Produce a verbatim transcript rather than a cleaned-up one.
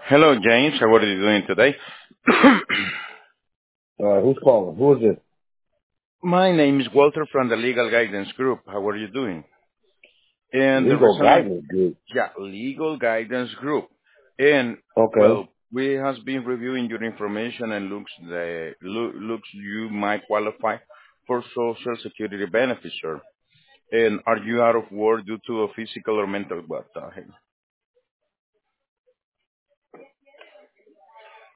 Hello, James. How are you doing today? Uh, who's calling? Who is it? My name is Walter from the Legal Guidance Group. How are you doing? And the Legal reason I'm, guidance group. yeah, Legal Guidance Group. And, Okay. well, we has been reviewing your information and looks the loo- looks you might qualify for Social Security benefits, sir. And are you out of work due to a physical or mental what?